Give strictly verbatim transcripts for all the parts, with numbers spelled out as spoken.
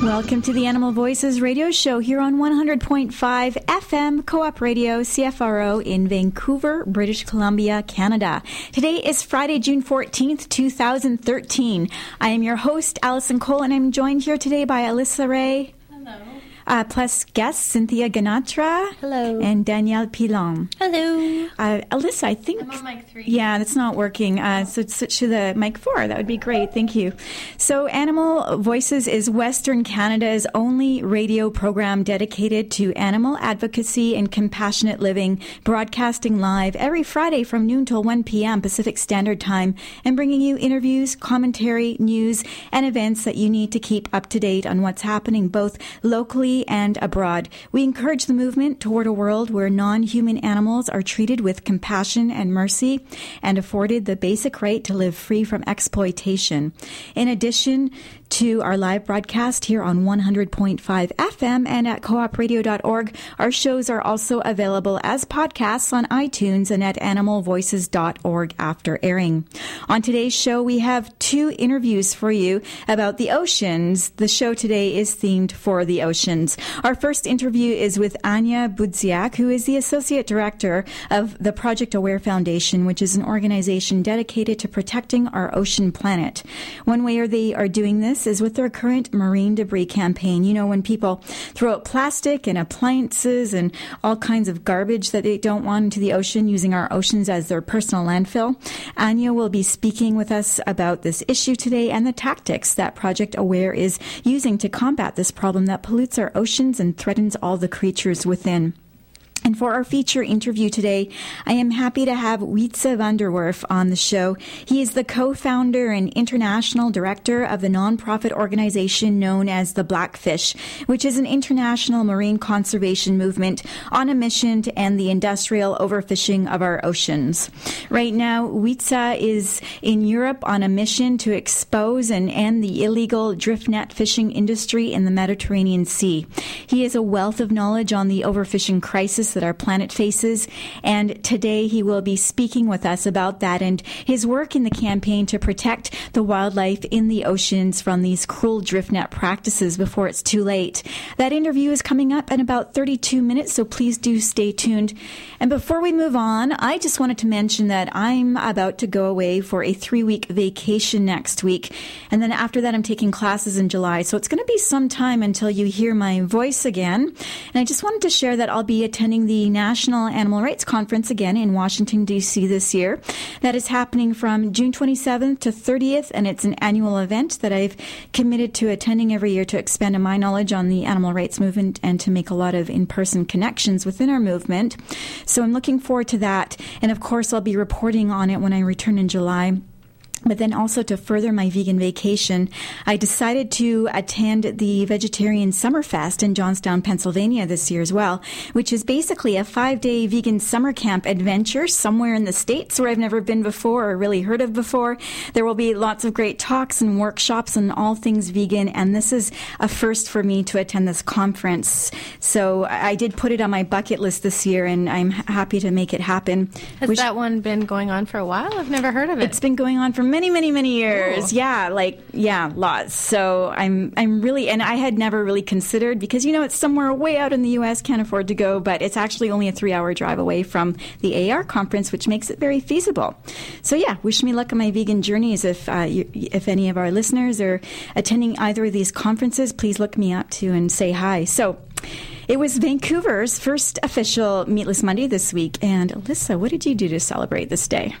Welcome to the Animal Voices radio show here on one hundred point five F M Co-op Radio C F R O in Vancouver, British Columbia, Canada. Today is Friday, June fourteenth, two thousand thirteen. I am your host, Allison Cole, and I'm joined here today by Alyssa Ray. Hello. Uh, plus guests Cynthia Ganatra. Hello. And Danielle Pilon. Hello. Uh, Alyssa, I think... I'm on mic three. Yeah, that's not working. Uh, so switch to the mic four. That would be great. Thank you. So Animal Voices is Western Canada's only radio program dedicated to animal advocacy and compassionate living, broadcasting live every Friday from noon till one p.m. Pacific Standard Time and bringing you interviews, commentary, news, and events that you need to keep up to date on what's happening both locally and abroad. We encourage the movement toward a world where non-human animals are treated with compassion and mercy and afforded the basic right to live free from exploitation. In addition to our live broadcast here on one hundred point five F M and at co op radio dot org, our shows are also available as podcasts on iTunes and at animal voices dot org after airing. On today's show, we have two interviews for you about the oceans. The show today is themed for the oceans. Our first interview is with Anya Budziak, who is the Associate Director of the Project Aware Foundation, which is an organization dedicated to protecting our ocean planet. One way they are doing this is with their current marine debris campaign. You know, when people throw out plastic and appliances and all kinds of garbage that they don't want into the ocean, using our oceans as their personal landfill. Anya will be speaking with us about this issue today and the tactics that Project Aware is using to combat this problem that pollutes our oceans and threatens all the creatures within. And for our feature interview today, I am happy to have Wietse van der Werf on the show. He is the co-founder and international director of the nonprofit organization known as the Blackfish, which is an international marine conservation movement on a mission to end the industrial overfishing of our oceans. Right now, Wietse is in Europe on a mission to expose and end the illegal drift net fishing industry in the Mediterranean Sea. He has a wealth of knowledge on the overfishing crisis that our planet faces, and today he will be speaking with us about that and his work in the campaign to protect the wildlife in the oceans from these cruel drift net practices before it's too late. That interview is coming up in about thirty-two minutes, so please do stay tuned. And before we move on, I just wanted to mention that I'm about to go away for a three-week vacation next week, and then after that I'm taking classes in July, so it's going to be some time until you hear my voice again. And I just wanted to share that I'll be attending the National Animal Rights Conference again in Washington, D C this year. That is happening from June twenty-seventh to thirtieth, and it's an annual event that I've committed to attending every year to expand on my knowledge on the animal rights movement and to make a lot of in-person connections within our movement. So I'm looking forward to that, and of course I'll be reporting on it when I return in July. But then also to further my vegan vacation, I decided to attend the Vegetarian Summerfest in Johnstown, Pennsylvania this year as well, which is basically a five-day vegan summer camp adventure somewhere in the States where I've never been before or really heard of before. There will be lots of great talks and workshops on all things vegan, and this is a first for me to attend this conference. So I did put it on my bucket list this year, and I'm happy to make it happen. Has Which, that one been going on for a while? I've never heard of it. It's been going on for many, many, many years. Cool. Yeah, like, yeah, lots. So I'm, I'm really, and I had never really considered, because, you know, it's somewhere way out in the U S, can't afford to go, but it's actually only a three-hour drive away from the A R conference, which makes it very feasible. So yeah, wish me luck on my vegan journeys. If, uh, you, if any of our listeners are attending either of these conferences, please look me up too and say hi. So it was Vancouver's first official Meatless Monday this week. And Alyssa, what did you do to celebrate this day?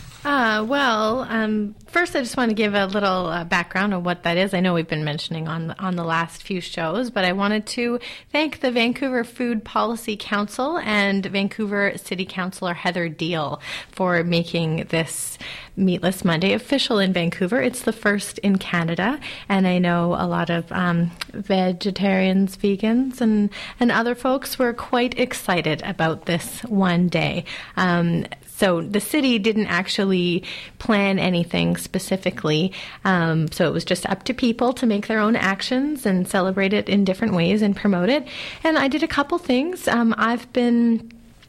Uh, well, um, first I just want to give a little uh, background on what that is. I know we've been mentioning on the, on the last few shows, but I wanted to thank the Vancouver Food Policy Council and Vancouver City Councillor Heather Deal for making this Meatless Monday official in Vancouver. It's the first in Canada, and I know a lot of um, vegetarians, vegans, and, and other folks were quite excited about this one day. Um, So the city didn't actually plan anything specifically, um, so it was just up to people to make their own actions and celebrate it in different ways and promote it. And I did a couple things. Um, I've been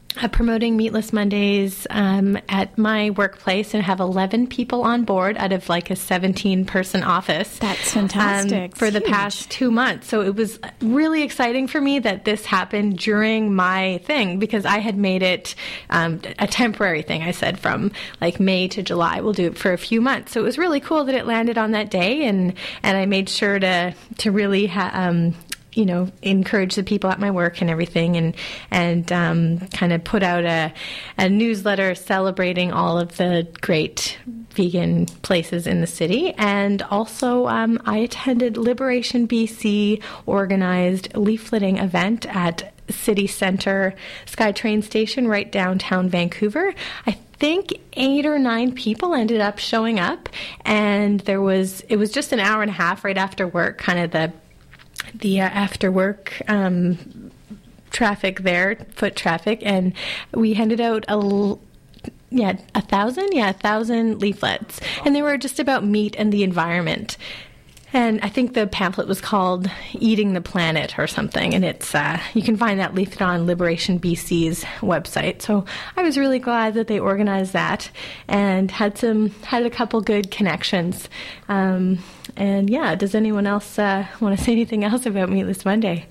Uh, promoting Meatless Mondays um, at my workplace and have eleven people on board out of like a seventeen-person office. That's fantastic. Um, for the huge. past two months. So it was really exciting for me that this happened during my thing because I had made it um, a temporary thing. I said from like May to July, we'll do it for a few months. So it was really cool that it landed on that day, and, and I made sure to, to really ha- um, you know, encourage the people at my work and everything, and and um, kind of put out a, a newsletter celebrating all of the great vegan places in the city. And also um, I attended Liberation B C organized leafleting event at City Centre SkyTrain Station right downtown Vancouver. I think eight or nine people ended up showing up, and there was it was just an hour and a half right after work, kind of the the uh, after work um, traffic there, foot traffic, and we handed out a l- yeah a thousand yeah a thousand leaflets, and they were just about meat and the environment. And I think the pamphlet was called "Eating the Planet" or something, and it's uh, you can find that leaflet on Liberation B C's website. So I was really glad that they organized that and had some had a couple good connections. Um, and yeah, does anyone else uh, want to say anything else about Meatless Monday?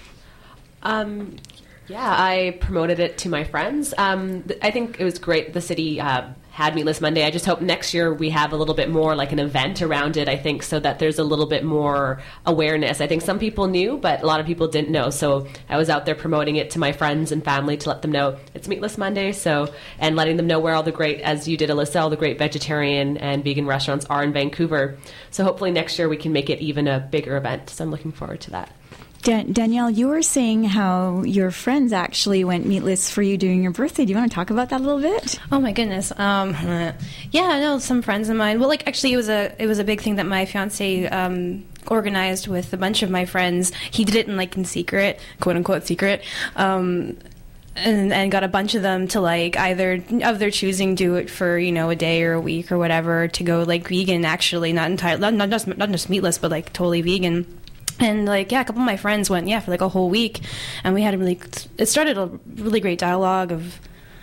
Um, yeah, I promoted it to my friends. Um, th- I think it was great. The city uh, had Meatless Monday. I just hope next year we have a little bit more like an event around it, I think, so that there's a little bit more awareness. I think some people knew, but a lot of people didn't know. So I was out there promoting it to my friends and family to let them know it's Meatless Monday. So, and letting them know where all the great, as you did, Alyssa, all the great vegetarian and vegan restaurants are in Vancouver. So hopefully next year we can make it even a bigger event. So I'm looking forward to that. Dan- Danielle, you were saying how your friends actually went meatless for you during your birthday. Do you want to talk about that a little bit? Oh my goodness. Um, yeah, I know some friends of mine. Well, like actually, it was a it was a big thing that my fiance um, organized with a bunch of my friends. He did it in like in secret, quote unquote secret. Um, And, and got a bunch of them to like either of their choosing do it for, you know, a day or a week or whatever to go like vegan, actually not entirely not, not just not just meatless, but like totally vegan. And like yeah, a couple of my friends went yeah for like a whole week, and we had a really it started a really great dialogue of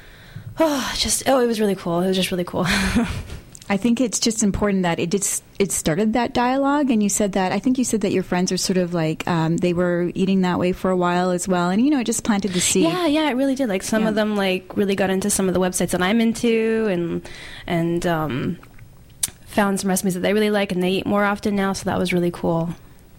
oh just oh it was really cool. It was just really cool. I think it's just important that it just it started that dialogue, and you said that I think you said that your friends are sort of like um, they were eating that way for a while as well, and you know it just planted the seed. Yeah, yeah, it really did. Like some yeah. of them like really got into some of the websites that I'm into, and and um, found some recipes that they really like, and they eat more often now. So that was really cool.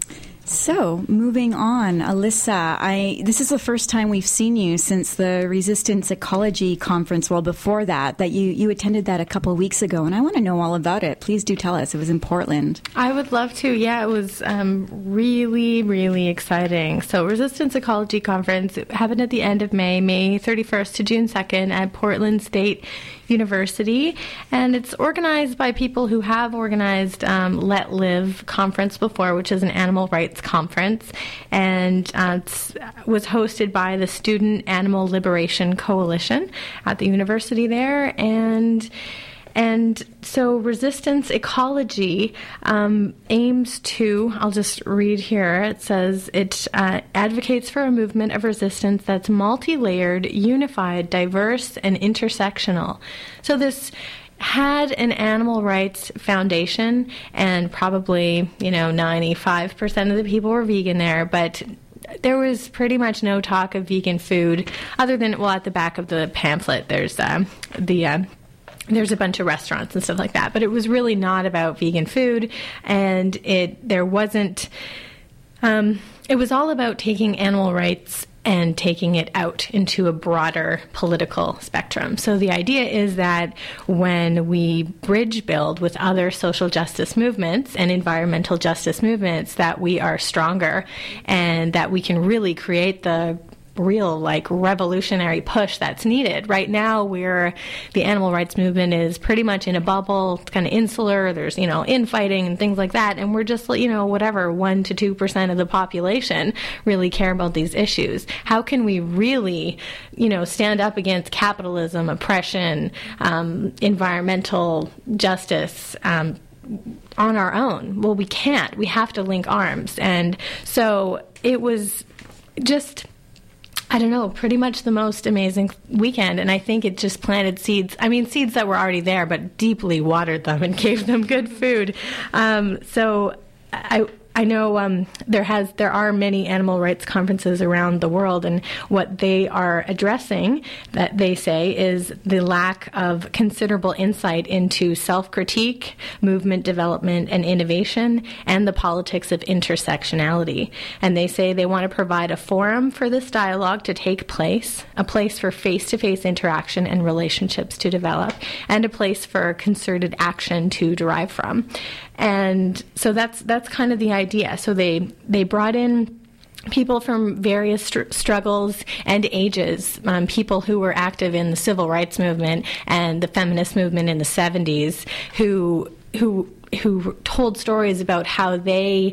So, moving on, Alyssa, I this is the first time we've seen you since the Resistance Ecology Conference. Well, before that, that you, you attended that a couple of weeks ago, and I want to know all about it. Please do tell us. It was in Portland. I would love to. Yeah, it was um, really, really exciting. So, Resistance Ecology Conference happened at the end of May, May thirty-first to June second at Portland State University, and it's organized by people who have organized um, Let Live conference before, which is an animal rights conference, and uh, it was hosted by the Student Animal Liberation Coalition at the university there, and And so Resistance Ecology um, aims to, I'll just read here, it says it uh, advocates for a movement of resistance that's multi-layered, unified, diverse, and intersectional. So this had an animal rights foundation, and probably, you know, ninety-five percent of the people were vegan there, but there was pretty much no talk of vegan food other than, well, at the back of the pamphlet, there's um, the... Uh, There's a bunch of restaurants and stuff like that, but it was really not about vegan food, and it there wasn't. Um, it was all about taking animal rights and taking it out into a broader political spectrum. So the idea is that when we bridge build with other social justice movements and environmental justice movements, that we are stronger, and that we can really create the real like revolutionary push that's needed. Right now we're the animal rights movement is pretty much in a bubble. It's kind of insular. There's, you know, infighting and things like that, and we're just, you know, whatever one to two percent of the population really care about these issues. How can we really, you know, stand up against capitalism, oppression, um, environmental justice um, on our own? Well, we can't. We have to link arms. And so it was just I don't know, pretty much the most amazing weekend. And I think it just planted seeds. I mean, seeds that were already there, but deeply watered them and gave them good food. Um, so I... I know um, there has there are many animal rights conferences around the world, and what they are addressing, that they say, is the lack of considerable insight into self-critique, movement development, and innovation, and the politics of intersectionality. And they say they want to provide a forum for this dialogue to take place, a place for face-to-face interaction and relationships to develop, and a place for concerted action to derive from. And so that's that's kind of the idea. So they they brought in people from various str- struggles and ages, um, people who were active in the civil rights movement and the feminist movement in the seventies, who who who told stories about how they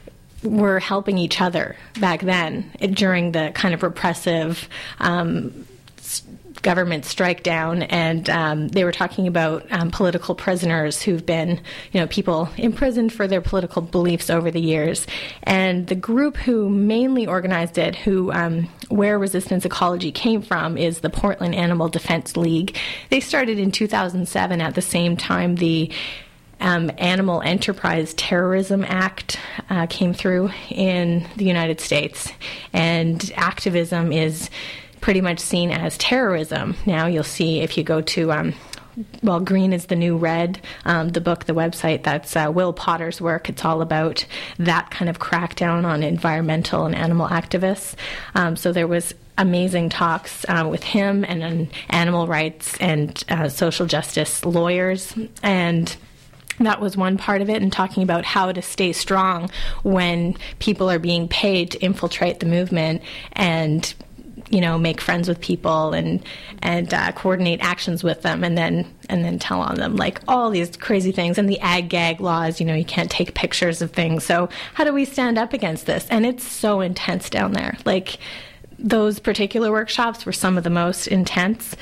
were helping each other back then during the kind of repressive um, government strike down, and um, they were talking about um, political prisoners who've been, you know, people imprisoned for their political beliefs over the years. And the group who mainly organized it, who um, where Resistance Ecology came from, is the Portland Animal Defense League. They started in two thousand seven at the same time the Um, Animal Enterprise Terrorism Act uh, came through in the United States, and activism is pretty much seen as terrorism. Now you'll see if you go to, um, well, Green is the New Red, um, the book, the website, that's uh, Will Potter's work. It's all about that kind of crackdown on environmental and animal activists. Um, so there was amazing talks uh, with him and um, animal rights and uh, social justice lawyers, and that was one part of it, and talking about how to stay strong when people are being paid to infiltrate the movement and, you know, make friends with people and and uh, coordinate actions with them, and then and then tell on them, like all these crazy things, and the ag gag laws. You know, you can't take pictures of things. So how do we stand up against this? And it's so intense down there. Like those particular workshops were some of the most intense.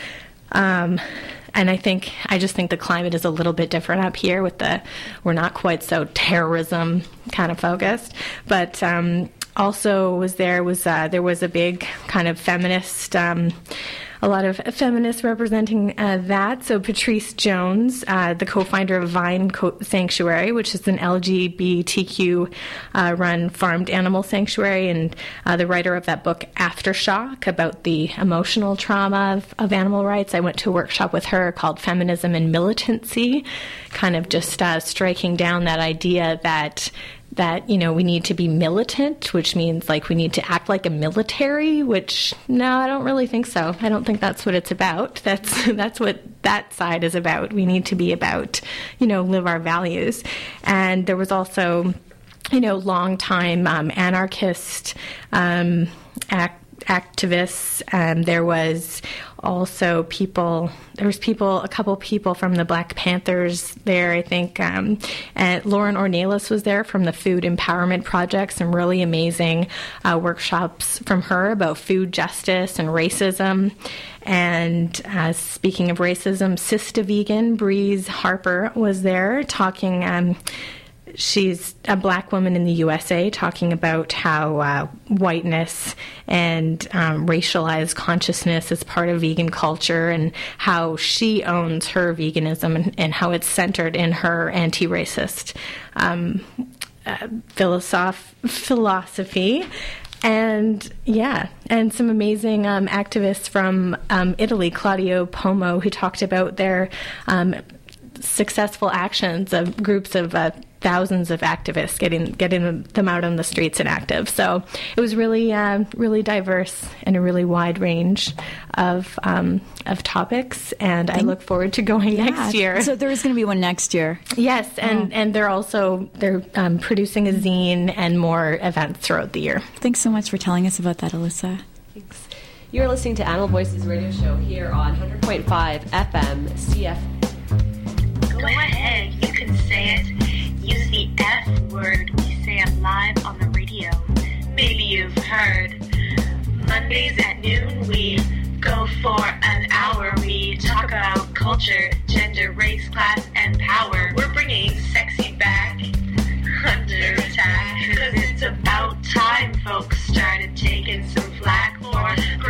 Um, And I think, I just think the climate is a little bit different up here with the, we're not quite so terrorism kind of focused. But um, also was there was, uh, there was a big kind of feminist, um, a lot of feminists representing uh, that. So Patrice Jones, uh, the co-founder of Vine Co- Sanctuary, which is an L G B T Q uh, run farmed animal sanctuary, and uh, the writer of that book Aftershock, about the emotional trauma of, of animal rights. I went to a workshop with her called Feminism and Militancy, kind of just uh, striking down that idea that that, you know, we need to be militant, which means like we need to act like a military, which no, I don't really think so. I don't think that's what it's about. That's that's what that side is about. We need to be about, you know, live our values. And there was also, you know, long-time um, anarchist um, act activists. Um, there was also people, there was people, a couple people from the Black Panthers there, I think. Um, and Lauren Ornelas was there from the Food Empowerment Project, some really amazing uh, workshops from her about food justice and racism. And uh, speaking of racism, Sista Vegan, Breeze Harper was there talking. Um, She's a black woman in the U S A, talking about how uh, whiteness and um, racialized consciousness is part of vegan culture, and how she owns her veganism, and, and how it's centered in her anti-racist um, uh, philosoph- philosophy. And yeah, and some amazing um, activists from um, Italy, Claudio Pomo, who talked about their um, successful actions of groups of uh, thousands of activists getting getting them out on the streets and active. So it was really uh, really diverse and a really wide range of um, of topics, and I look forward to going yeah. next year. So there is going to be one next year. Yes, and, oh. and they're also they're um, producing a zine and more events throughout the year. Thanks so much for telling us about that, Alyssa. Thanks. You're listening to Animal Voices radio show here on one hundred point five F M C F. Go ahead, you can say it. Use the F word. We say it live on the radio. Maybe you've heard. Mondays at noon, we go for an hour. We talk about culture, gender, race, class, and power. We're bringing sexy back under attack. Cause it's about time folks started taking some flack for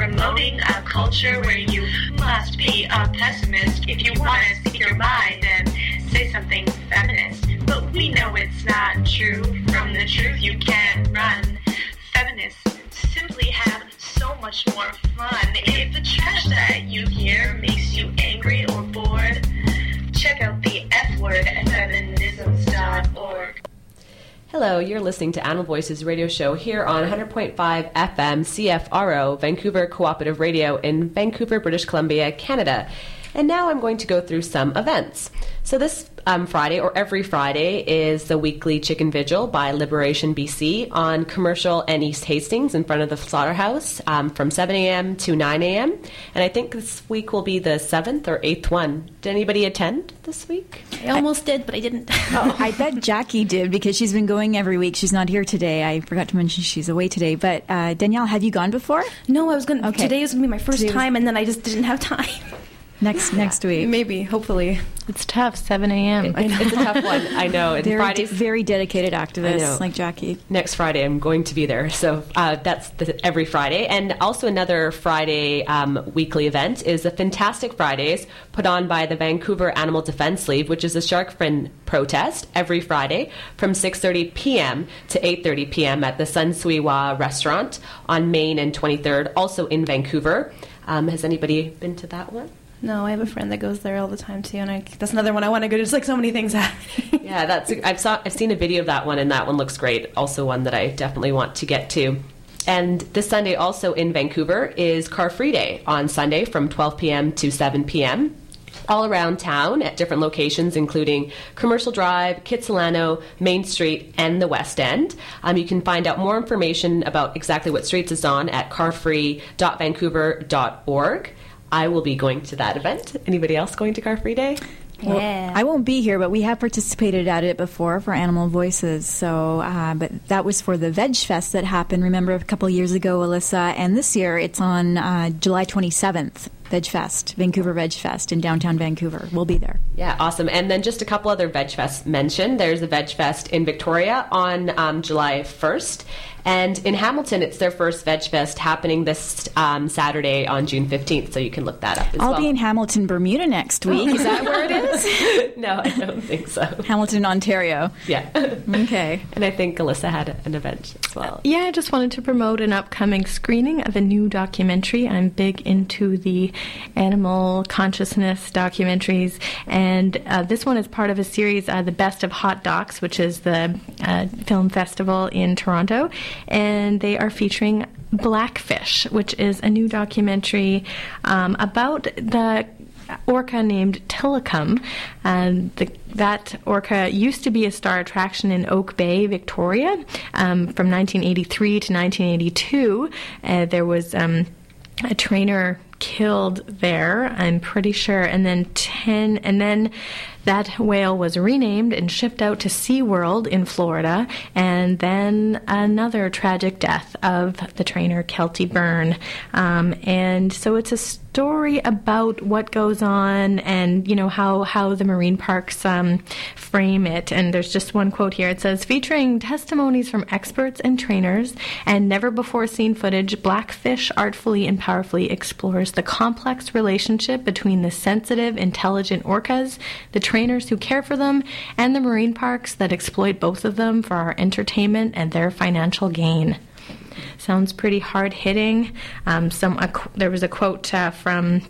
culture where you must be a pessimist. If you want to speak your mind, then say something feminist. But we know it's not true. From the truth you can't run. Feminists simply have so much more fun. If the trash that you hear makes you angry or bored, check out the F word at feminisms dot org. Hello, you're listening to Animal Voices radio show here on one hundred point five F M C F R O, Vancouver Cooperative Radio in Vancouver, British Columbia, Canada. And now I'm going to go through some events. So this um, Friday, or every Friday, is the weekly Chicken Vigil by Liberation B C on Commercial and East Hastings in front of the Slaughterhouse um, from seven a.m. to nine a.m. And I think this week will be the seventh or eighth one. Did anybody attend this week? I almost did, but I didn't. Oh, I bet Jackie did because she's been going every week. She's not here today. I forgot to mention she's away today. But uh, Danielle, have you gone before? No, I was going to. Okay. Today was going to be my first Today was- time, and then I just didn't have time. Next next week. Maybe, hopefully. It's tough, seven a.m. It's, it's a tough one, I know. And They're de- Fridays, very dedicated I know. activists like Jackie. Next Friday, I'm going to be there. So uh, that's the, every Friday. And also another Friday um, weekly event is the Fantastic Fridays put on by the Vancouver Animal Defense League, which is a shark fin protest every Friday from six thirty p.m. to eight thirty p.m. at the Sun Suiwa restaurant on Main and twenty-third, also in Vancouver. Um, has anybody been to that one? No, I have a friend that goes there all the time, too, and I, that's another one I want to go to. There's like so many things happening. Yeah, that's I've saw I've seen a video of that one, and that one looks great. Also one that I definitely want to get to. And this Sunday also in Vancouver is Car Free Day on Sunday from twelve p.m. to seven p.m. all around town at different locations, including Commercial Drive, Kitsilano, Main Street, and the West End. Um, you can find out more information about exactly what streets it's on at car free dot vancouver dot org. I will be going to that event. Anybody else going to Car Free Day? Well, Yeah. I won't be here, but we have participated at it before for Animal Voices. So, uh, but that was for the Veg Fest that happened, remember, a couple years ago, Alyssa. And this year it's on uh, July twenty-seventh, Veg Fest, Vancouver Veg Fest in downtown Vancouver. We'll be there. Yeah, awesome. And then just a couple other Veg Fests mentioned. There's a Veg Fest in Victoria on um, July first. And in Hamilton, it's their first Veg Fest happening this um, Saturday on June fifteenth, so you can look that up as I'll well. be in Hamilton, Bermuda next week. Is that where it is? No, I don't think so. Hamilton, Ontario. Yeah. Okay. And I think Alyssa had an event as well. Yeah, I just wanted to promote an upcoming screening of a new documentary. I'm big into the animal consciousness documentaries, and uh, this one is part of a series, uh, The Best of Hot Docs, which is the uh, film festival in Toronto, and they are featuring Blackfish, which is a new documentary um, about the orca named Tilikum. And the, that orca used to be a star attraction in Oak Bay, Victoria, um, from nineteen eighty-three to nineteen eighty-two. Uh, there was um, a trainer killed there, I'm pretty sure, and then ten, and then that whale was renamed and shipped out to SeaWorld in Florida, and then another tragic death of the trainer, Kelty Byrne. Um, and so it's a story about what goes on and, you know, how, how the marine parks um, frame it. And there's just one quote here. It says, featuring testimonies from experts and trainers and never-before-seen footage, Blackfish artfully and powerfully explores the complex relationship between the sensitive, intelligent orcas, the trainers who care for them, and the marine parks that exploit both of them for our entertainment and their financial gain. Sounds pretty hard-hitting. Um, some a, there was a quote uh, from,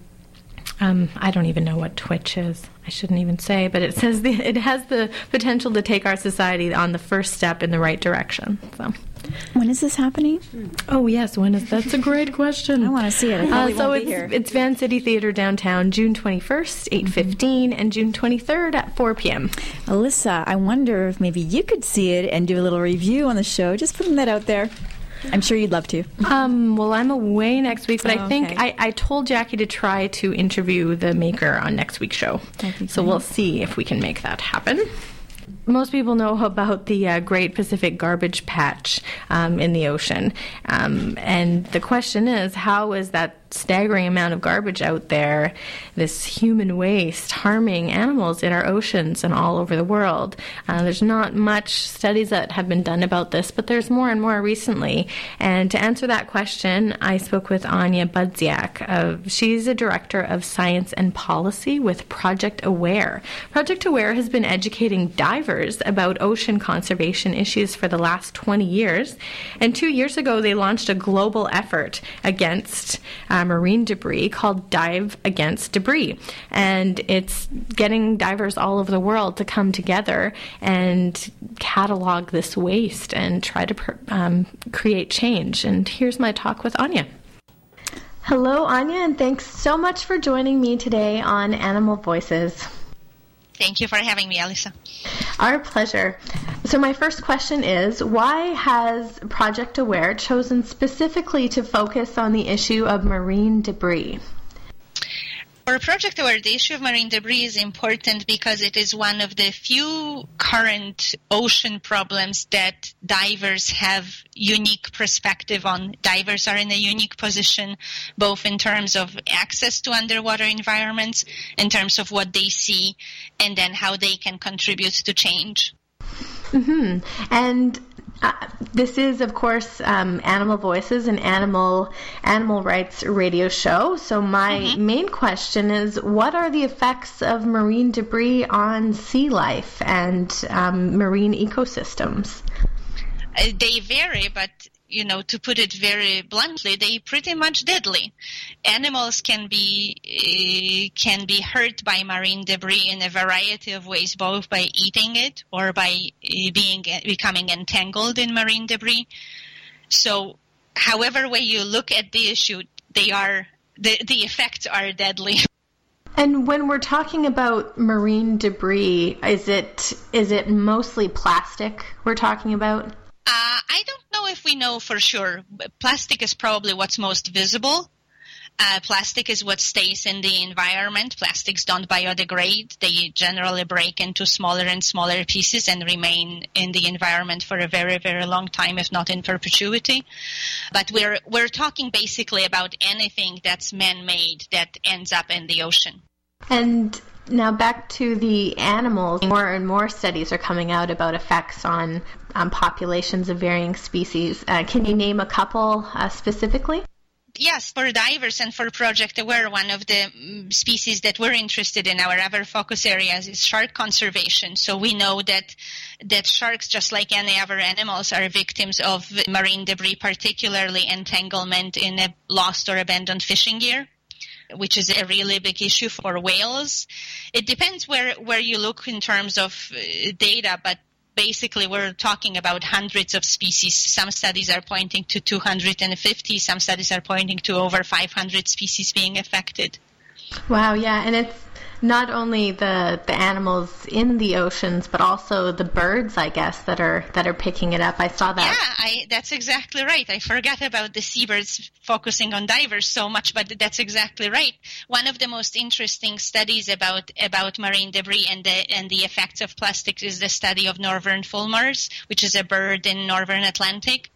um, I don't even know what Twitch is. I shouldn't even say, but it says the, it has the potential to take our society on the first step in the right direction. So. When is this happening? Oh, yes. When is that's a great question. I want to see it. I Uh, probably so won't it's, be here. it's Van City Theatre downtown, June twenty-first, eight fifteen, and June twenty-third at four p.m. Alyssa, I wonder if maybe you could see it and do a little review on the show. Just putting that out there. I'm sure you'd love to. Um, well, I'm away next week, but Oh, I think okay. I, I told Jackie to try to interview the maker on next week's show. That'd be So great. we'll see if we can make that happen. Most people know about the uh, Great Pacific Garbage Patch um, in the ocean. Um, and the question is, how is that staggering amount of garbage out there, this human waste harming animals in our oceans and all over the world. Uh, there's not much studies that have been done about this, but there's more and more recently. And to answer that question, I spoke with Anya Budziak. Of, she's a director of science and policy with Project Aware. Project Aware has been educating divers about ocean conservation issues for the last twenty years. And two years ago, they launched a global effort against uh, marine debris called Dive Against Debris. And it's getting divers all over the world to come together and catalog this waste and try to um, create change. And here's my talk with Anya. Hello, Anya, and thanks so much for joining me today on Animal Voices. Thank you for having me, Alyssa. Our pleasure. So my first question is, why has Project Aware chosen specifically to focus on the issue of marine debris? For Project Aware, the issue of marine debris is important because it is one of the few current ocean problems that divers have unique perspective on. Divers are in a unique position, both in terms of access to underwater environments, in terms of what they see, and then how they can contribute to change. Mm-hmm. And uh, this is, of course, um, Animal Voices, an animal animal rights radio show. So my mm-hmm. main question is, what are the effects of marine debris on sea life and um, marine ecosystems? Uh, they vary, but you know, to put it very bluntly, they pretty much deadly. Animals can be uh, can be hurt by marine debris in a variety of ways, both by eating it or by uh, being becoming entangled in marine debris. So, however way you look at the issue, they are the the effects are deadly. And when we're talking about marine debris, is it is it mostly plastic we're talking about? Uh, I don't know if we know for sure. Plastic is probably what's most visible. Uh, plastic is what stays in the environment. Plastics don't biodegrade. They generally break into smaller and smaller pieces and remain in the environment for a very, very long time, if not in perpetuity. But we're we're talking basically about anything that's man-made that ends up in the ocean. And now back to the animals. More and more studies are coming out about effects on um, populations of varying species. Uh, can you name a couple uh, specifically? Yes, for divers and for Project Aware, one of the um, species that we're interested in, our other focus areas, is shark conservation. So we know that that sharks, just like any other animals, are victims of marine debris, particularly entanglement in a lost or abandoned fishing gear, which is a really big issue for whales. It depends where, where you look in terms of uh, data, but basically we're talking about hundreds of species. Some studies are pointing to two hundred fifty. Some studies are pointing to over five hundred species being affected. Wow, yeah, and it's not only the, the animals in the oceans, but also the birds, I guess, that are that are picking it up. I saw that. Yeah, I, that's exactly right. I forgot about the seabirds focusing on divers so much, but that's exactly right. One of the most interesting studies about about marine debris and the and the effects of plastics is the study of northern fulmars, which is a bird in northern Atlantic.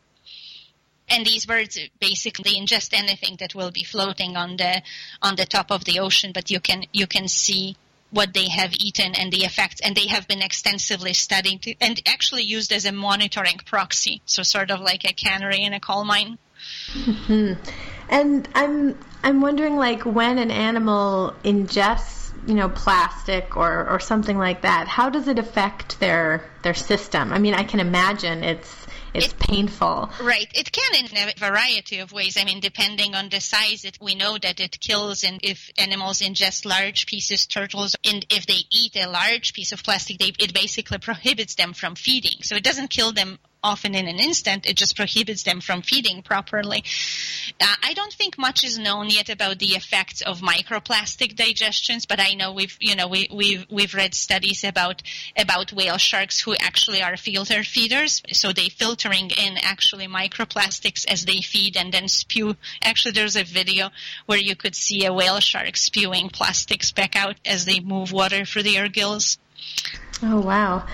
And these birds basically ingest anything that will be floating on the on the top of the ocean, but you can you can see what they have eaten and the effects, and they have been extensively studied and actually used as a monitoring proxy, so sort of like a cannery in a coal mine. Mm-hmm. And I'm I'm wondering, like, when an animal ingests, you know, plastic or, or something like that, how does it affect their their system? I mean, I can imagine it's It's it, painful. Right. It can in a variety of ways. I mean, depending on the size, it, we know that it kills, and if animals ingest large pieces, turtles, and if they eat a large piece of plastic, they, it basically prohibits them from feeding. So it doesn't kill them often in an instant. It just prohibits them from feeding properly. Uh, I don't think much is known yet about the effects of microplastic digestions, but I know we've, you know, we, we've we've read studies about about whale sharks who actually are filter feeders. So they filtering in actually microplastics as they feed and then spew. Actually, there's a video where you could see a whale shark spewing plastics back out as they move water through their gills. Oh, wow.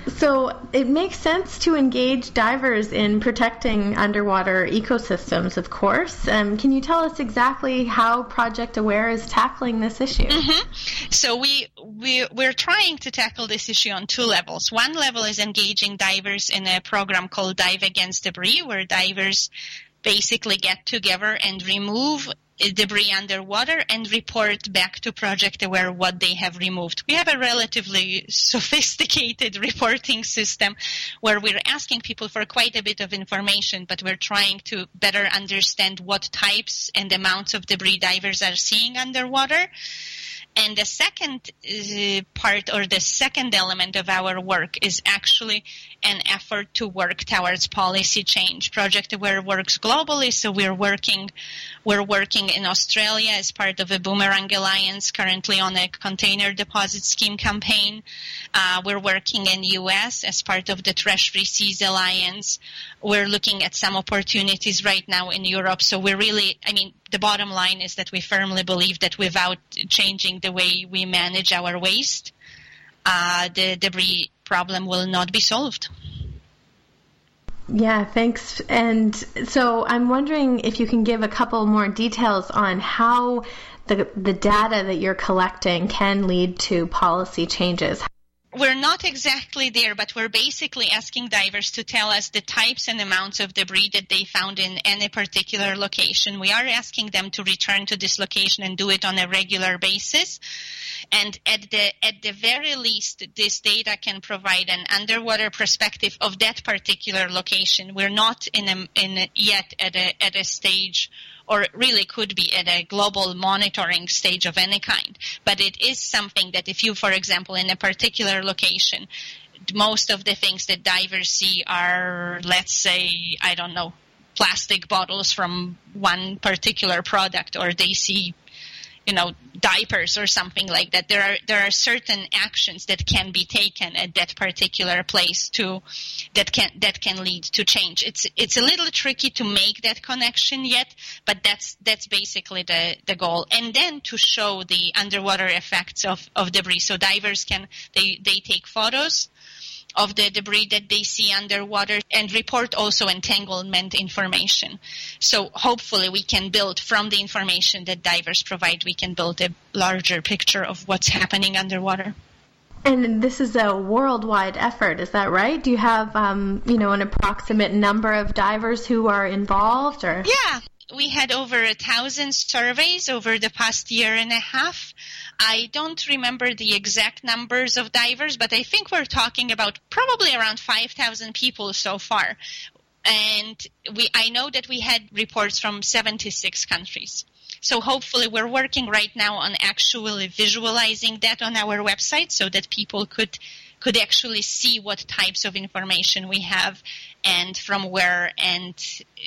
So it makes sense to engage divers in protecting underwater ecosystems, of course. Um, can you tell us exactly how Project Aware is tackling this issue? Mm-hmm. So we, we, we're trying to tackle this issue on two levels. One level is engaging divers in a program called Dive Against Debris, where divers basically get together and remove debris underwater and report back to Project Aware what they have removed. We have a relatively sophisticated reporting system where we're asking people for quite a bit of information, but we're trying to better understand what types and amounts of debris divers are seeing underwater. And the second uh, part, or the second element of our work, is actually an effort to work towards policy change. Project Aware works globally, so we're working, we're working in Australia as part of a Boomerang Alliance, currently on a container deposit scheme campaign. Uh, we're working in U S as part of the Trash-Free Seas Alliance. We're looking at some opportunities right now in Europe. So we're really, I mean, the bottom line is that we firmly believe that without changing the way we manage our waste, uh, the debris problem will not be solved. Yeah, thanks. And so I'm wondering if you can give a couple more details on how the the data that you're collecting can lead to policy changes. We're not exactly there, but we're basically asking divers to tell us the types and amounts of debris that they found in any particular location. We are asking them to return to this location and do it on a regular basis. And at the at the very least, this data can provide an underwater perspective of that particular location. We're not in a, in a, yet at a at a stage, or really could be at a global monitoring stage of any kind. But it is something that if you, for example, in a particular location, most of the things that divers see are, let's say, I don't know, plastic bottles from one particular product, or they see, you know, diapers or something like that. There are there are certain actions that can be taken at that particular place to that can that can lead to change. It's it's a little tricky to make that connection yet, but that's that's basically the, the goal. And then to show the underwater effects of, of debris. So divers can they, they take photos of the debris that they see underwater and report also entanglement information. So hopefully we can build from the information that divers provide, we can build a larger picture of what's happening underwater. And this is a worldwide effort, is that right? Do you have, um, you know, an approximate number of divers who are involved? Or Yeah. We had over a thousand surveys over the past year and a half. I don't remember the exact numbers of divers, but I think we're talking about probably around five thousand people so far. And we, I know that we had reports from seventy-six countries. So hopefully we're working right now on actually visualizing that on our website so that people could could actually see what types of information we have and from where, and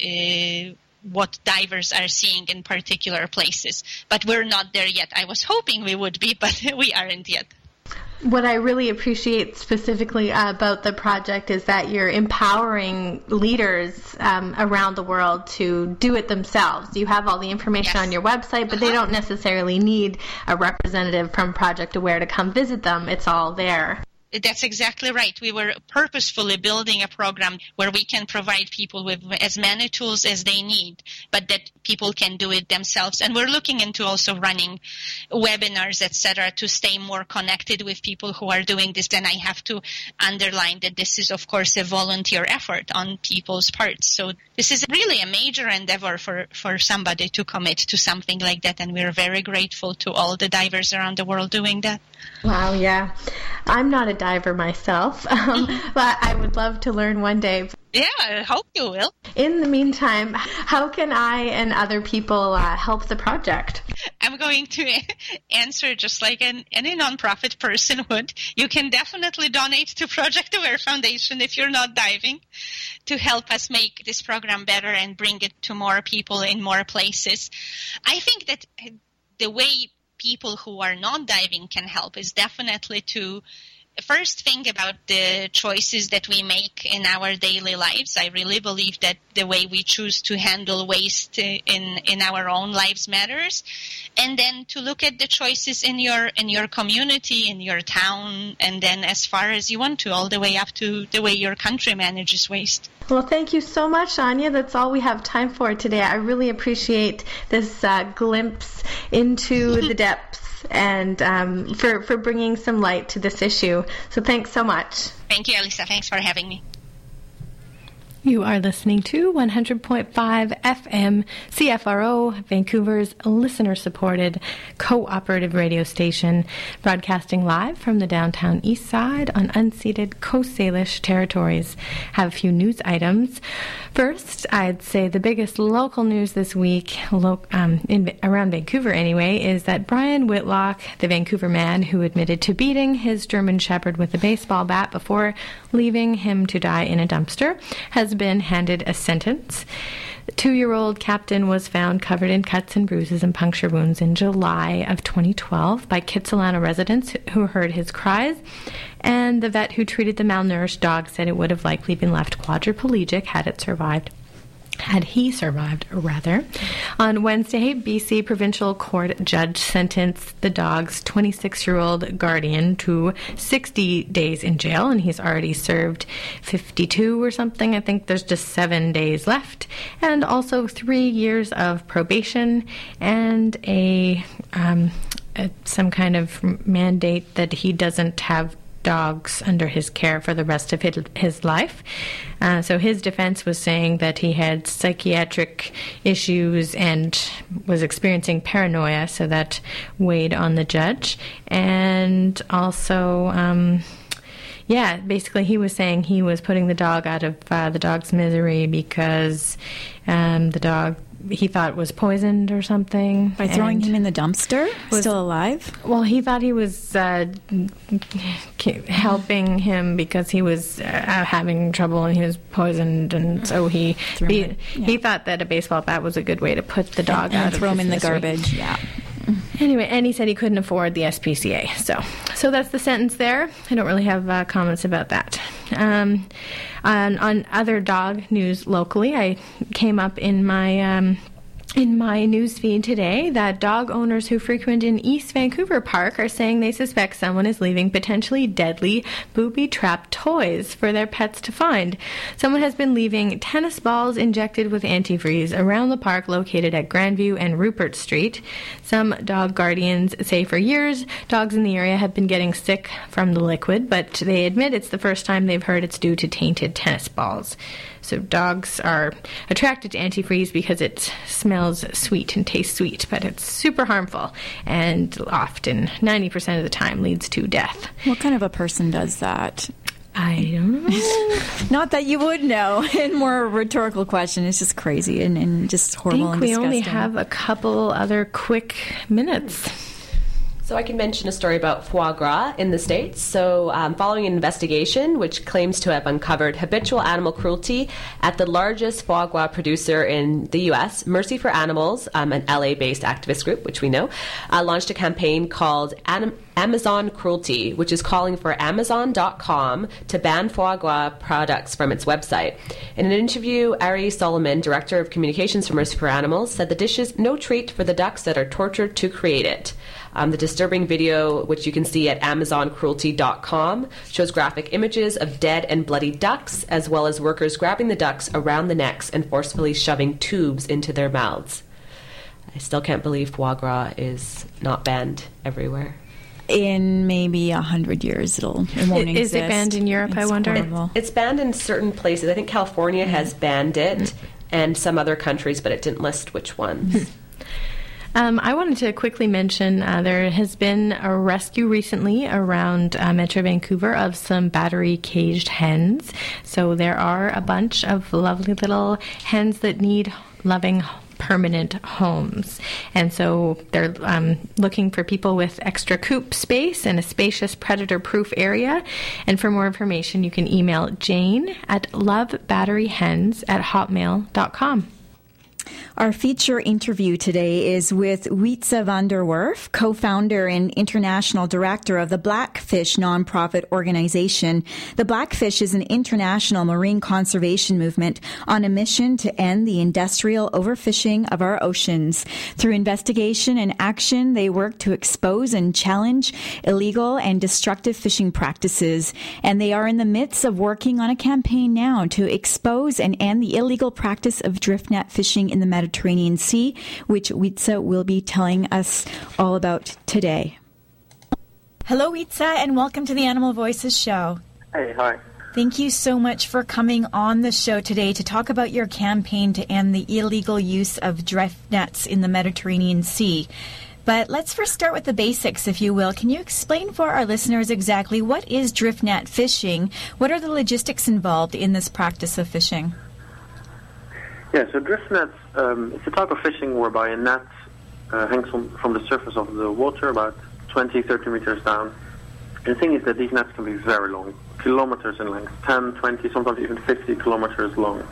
uh, what divers are seeing in particular places. But we're not there yet. I was hoping we would be, but we aren't yet. What I really appreciate specifically about the project is that you're empowering leaders um, around the world to do it themselves. You have all the information yes. on your website, but uh-huh. they don't necessarily need a representative from Project Aware to come visit them. It's all there. That's exactly right. We were purposefully building a program where we can provide people with as many tools as they need, but that people can do it themselves. And we're looking into also running webinars, et cetera, to stay more connected with people who are doing this. And I have to underline that this is, of course, a volunteer effort on people's parts. So this is really a major endeavor for, for somebody to commit to something like that. And we're very grateful to all the divers around the world doing that. Wow, yeah. I'm not a diver myself, um, but I would love to learn one day. Yeah, I hope you will. In the meantime, how can I and other people uh, help the project? I'm going to answer just like an, any nonprofit person would. You can definitely donate to Project Aware Foundation if you're not diving, to help us make this program better and bring it to more people in more places. I think that the way people who are not diving can help is definitely to first think about the choices that we make in our daily lives. I really believe that the way we choose to handle waste in, in our own lives matters. And then to look at the choices in your in your community, in your town, and then as far as you want to, all the way up to the way your country manages waste. Well, thank you so much, Anya. That's all we have time for today. I really appreciate this uh, glimpse into the depths and um, for, for bringing some light to this issue. So thanks so much. Thank you, Elisa. Thanks for having me. You are listening to one hundred point five F M C F R O, Vancouver's listener-supported cooperative radio station, broadcasting live from the downtown east side on unceded Coast Salish territories. Have a few news items. First, I'd say the biggest local news this week, lo- um, in, around Vancouver anyway, is that Brian Whitlock, the Vancouver man who admitted to beating his German Shepherd with a baseball bat before leaving him to die in a dumpster, has been handed a sentence. The two-year-old captain was found covered in cuts and bruises and puncture wounds in July of twenty twelve by Kitsilano residents who heard his cries, and the vet who treated the malnourished dog said it would have likely been left quadriplegic had it survived. Had he survived, rather. On Wednesday, B C Provincial Court judge sentenced the dog's twenty-six-year-old guardian to sixty days in jail, and he's already served fifty-two or something. I think there's just seven days left. And also three years of probation and a, um, a some kind of mandate that he doesn't have dogs under his care for the rest of his, his life. Uh, so his defense was saying that he had psychiatric issues and was experiencing paranoia, so that weighed on the judge. And also, um, yeah, basically he was saying he was putting the dog out of uh, the dog's misery because um, the dog he thought was poisoned or something. By throwing him in the dumpster? Was, still alive? Well, he thought he was uh, helping him because he was uh, having trouble and he was poisoned, and so he he, yeah. he thought that a baseball bat was a good way to put the dog and, out and of throw him in misery. the garbage. Yeah. Anyway, and he said he couldn't afford the S P C A. So so that's the sentence there. I don't really have uh, comments about that. Um, on, on other dog news locally, I came up in my... Um, in my news feed today that dog owners who frequent in East Vancouver Park are saying they suspect someone is leaving potentially deadly booby-trapped toys for their pets to find. Someone has been leaving tennis balls injected with antifreeze around the park located at Grandview and Rupert Street. Some dog guardians say for years dogs in the area have been getting sick from the liquid, but they admit it's the first time they've heard it's due to tainted tennis balls. So dogs are attracted to antifreeze because it smells sweet and tastes sweet, but it's super harmful and often, ninety percent of the time, leads to death. What kind of a person does that? I don't know. Not that you would know. And more a rhetorical question. It's just crazy and, and just horrible and I think disgusting. we only have a couple other quick minutes. So I can mention a story about foie gras in the States. So um, following an investigation which claims to have uncovered habitual animal cruelty at the largest foie gras producer in the U S, Mercy for Animals, um, an L A-based activist group, which we know, uh, launched a campaign called Anim- Amazon Cruelty, which is calling for Amazon dot com to ban foie gras products from its website. In an interview, Ari Solomon, director of communications for Mercy for Animals, said the dish is no treat for the ducks that are tortured to create it. Um, the disturbing video, which you can see at Amazon Cruelty dot com, shows graphic images of dead and bloody ducks, as well as workers grabbing the ducks around the necks and forcefully shoving tubes into their mouths. I still can't believe foie gras is not banned everywhere. In maybe a hundred years, it'll it won't is exist. Is it banned in Europe, it's I wonder? It, it's banned in certain places. I think California mm-hmm. has banned it, mm-hmm. and some other countries, but it didn't list which ones. Mm-hmm. Um, I wanted to quickly mention uh, there has been a rescue recently around uh, Metro Vancouver of some battery caged hens. So there are a bunch of lovely little hens that need loving permanent homes. And so they're um, looking for people with extra coop space and a spacious predator-proof area. And for more information, you can email Jane at lovebatteryhens at hotmail dot com. Our feature interview today is with Wietse van der Werf, co-founder and international director of the Blackfish nonprofit organization. The Blackfish is an international marine conservation movement on a mission to end the industrial overfishing of our oceans. Through investigation and action, they work to expose and challenge illegal and destructive fishing practices. And they are in the midst of working on a campaign now to expose and end the illegal practice of drift net fishing in the Mediterranean Sea, which Wietse will be telling us all about today. Hello, Wietse, and welcome to the Animal Voices show. Hey, hi. Thank you so much for coming on the show today to talk about your campaign to end the illegal use of drift nets in the Mediterranean Sea. But let's first start with the basics, if you will. Can you explain for our listeners exactly what is drift net fishing? What are the logistics involved in this practice of fishing? Yeah, so drift nets, um, it's a type of fishing whereby a net uh, hangs from, from the surface of the water about twenty, thirty meters down. And the thing is that these nets can be very long, kilometers in length, ten, twenty, sometimes even fifty kilometers long.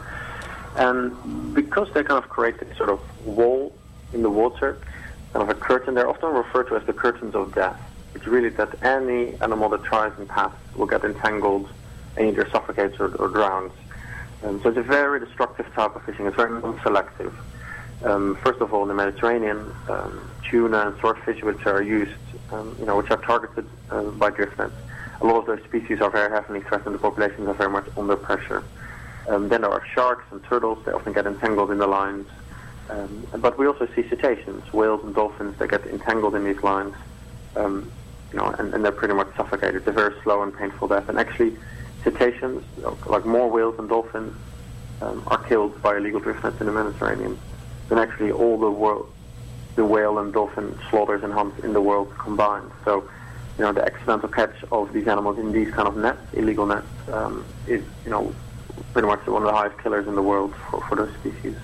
And because they kind of create this sort of wall in the water, kind of a curtain, they're often referred to as the curtains of death. It's really that any animal that tries and passes will get entangled and either suffocates or, or drowns. Um, so it's a very destructive type of fishing. It's very non-selective. Um, first of all, in the Mediterranean, um, tuna and swordfish, which are used, um, you know, which are targeted uh, by drift nets. A lot of those species are very heavily threatened. The populations are very much under pressure. Um, then there are sharks and turtles. They often get entangled in the lines. Um, but we also see cetaceans, whales and dolphins that get entangled in these lines, um, you know, and, and they're pretty much suffocated. It's a very slow and painful death. And actually, cetaceans, like more whales and dolphins, um, are killed by illegal drift nets in the Mediterranean than actually all the world, the whale and dolphin slaughters and hunts in the world combined. So, you know, the accidental catch of these animals in these kind of nets, illegal nets, um, is, you know, pretty much one of the highest killers in the world for, for those species.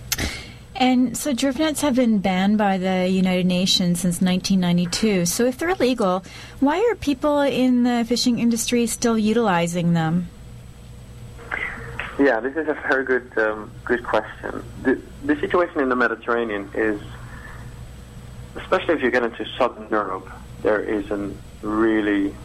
And so drift nets have been banned by the United Nations since nineteen ninety-two. So if they're illegal, why are people in the fishing industry still utilizing them? Yeah, this is a very good um, good question. The, the situation in the Mediterranean is, especially if you get into southern Europe, there is a really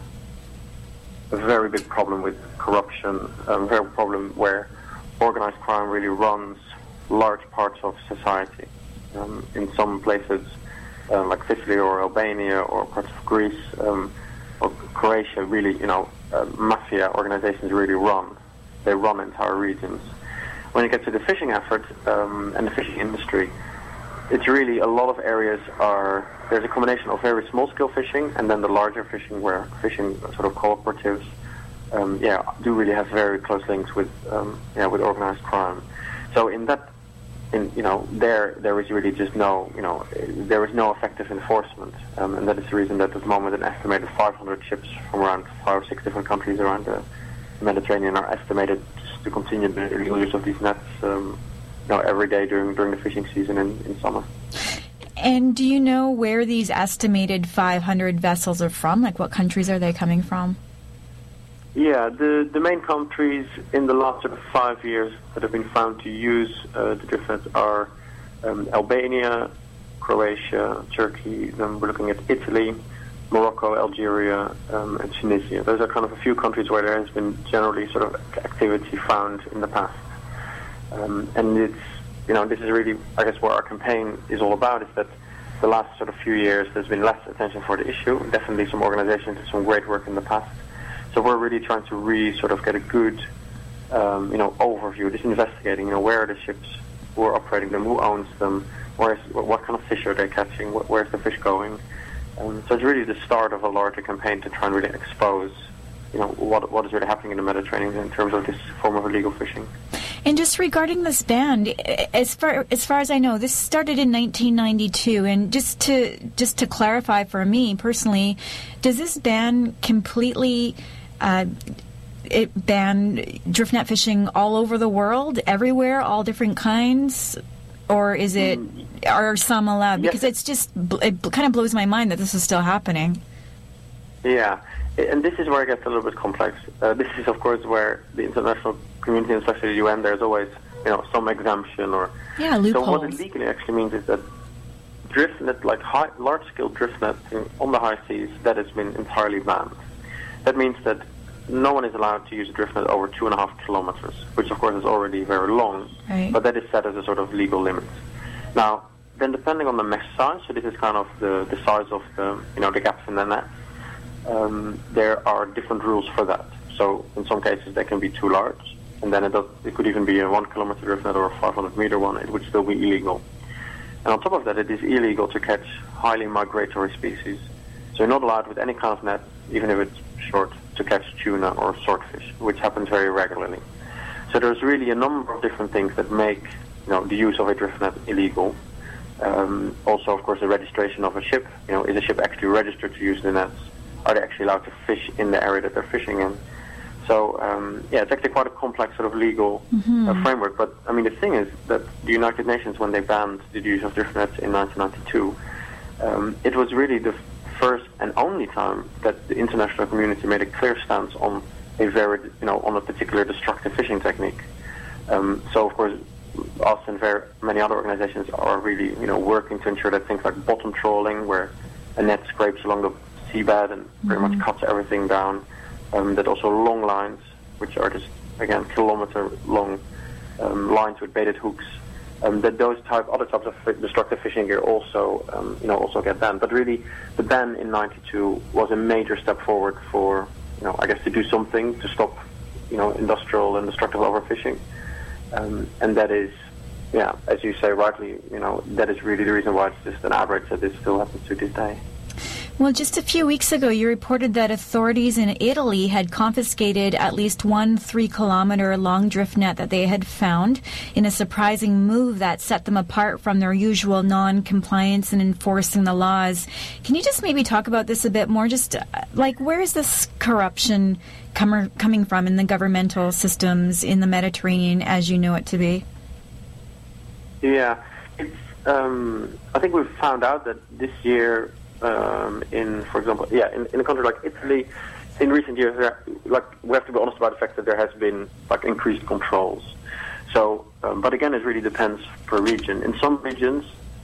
a very big problem with corruption, a very problem where organized crime really runs large parts of society. Um, in some places, uh, like Sicily or Albania or parts of Greece um, or Croatia, really, you know, uh, mafia organizations really run. They run entire regions. When you get to the fishing effort um, and the fishing industry, it's really a lot of areas are, there's a combination of very small-scale fishing and then the larger fishing where fishing sort of cooperatives, um, yeah, do really have very close links with, um, yeah, with organized crime. So in that In, you know, there there is really just no, you know, there is no effective enforcement, um, and that is the reason that at the moment an estimated five hundred ships from around five or six different countries around the Mediterranean are estimated to continue the illegal use of these nets, um, you know, every day during during the fishing season in, in summer. And do you know where these estimated five hundred vessels are from? Like, what countries are they coming from? Yeah, the, the main countries in the last sort of five years that have been found to use uh, the drift nets are um, Albania, Croatia, Turkey, then we're looking at Italy, Morocco, Algeria, um, and Tunisia. Those are kind of a few countries where there has been generally sort of activity found in the past. Um, and it's, you know, this is really, I guess, what our campaign is all about, is that the last sort of few years there's been less attention for the issue. Definitely some organizations did some great work in the past. So we're really trying to really sort of get a good, um, you know, overview, just investigating, you know, where are the ships, who are operating them, who owns them, where is, what kind of fish are they catching, where's the fish going. Um, so it's really the start of a larger campaign to try and really expose, you know, what what is really happening in the Mediterranean in terms of this form of illegal fishing. And just regarding this ban, as far as far as I know, this started in nineteen ninety-two. And just to just to clarify for me personally, does this ban completely uh, it ban drift net fishing all over the world, everywhere, all different kinds, or is it are some allowed? Because yes. It's just it kind of blows my mind that this is still happening. Yeah. And this is where it gets a little bit complex. Uh, this is, of course, where the international community, especially the U N, there's always you know, some exemption or... Yeah, loopholes. So what it legally actually means is that drift net, like high, large-scale drift netting on the high seas, that has been entirely banned. That means that no one is allowed to use a drift net over two and a half kilometers, which of course is already very long, right. but that is set as a sort of legal limit. Now, then depending on the mesh size, so this is kind of the, the size of the, you know, the gaps in the net, um, there are different rules for that. So in some cases they can be too large, and then it, does, it could even be a one kilometer drift net or a five hundred meter one. It would still be illegal. And on top of that, it is illegal to catch highly migratory species. So you're not allowed with any kind of net, even if it's short, to catch tuna or swordfish, which happens very regularly. So there's really a number of different things that make, you know, the use of a drift net illegal. Um, also, of course, the registration of a ship. You know, is a ship actually registered to use the nets? Are they actually allowed to fish in the area that they're fishing in? So, um, yeah, it's actually quite a complex sort of legal mm-hmm. uh, framework. But, I mean, the thing is that the United Nations, when they banned the use of drift nets in nineteen ninety-two, um, it was really the first and only time that the international community made a clear stance on a very, you know, on a particular destructive fishing technique. Um, so, of course, us and very many other organizations are really, you know, working to ensure that things like bottom trawling, where a net scrapes along the seabed and pretty mm-hmm. much cuts everything down. Um, that also long lines, which are just, again, kilometer-long um, lines with baited hooks, um, that those type, other types of f- destructive fishing gear also, um, you know, also get banned. But really, the ban in ninety-two was a major step forward for, you know, I guess to do something to stop, you know, industrial and destructive overfishing. Um, and that is, yeah, as you say rightly, you know, that is really the reason why it's just an average that this still happens to this day. Well, just a few weeks ago, you reported that authorities in Italy had confiscated at least one three-kilometer long drift net that they had found in a surprising move that set them apart from their usual non-compliance in enforcing the laws. Can you just maybe talk about this a bit more? Just uh, like, where is this corruption com- coming from in the governmental systems in the Mediterranean as you know it to be? Yeah, it's, um, I think we've found out that this year, Um, in, for example, yeah, in, in a country like Italy, in recent years, there, like we have to be honest about the fact that there has been like increased controls. So, um, but again, it really depends per region. In some regions,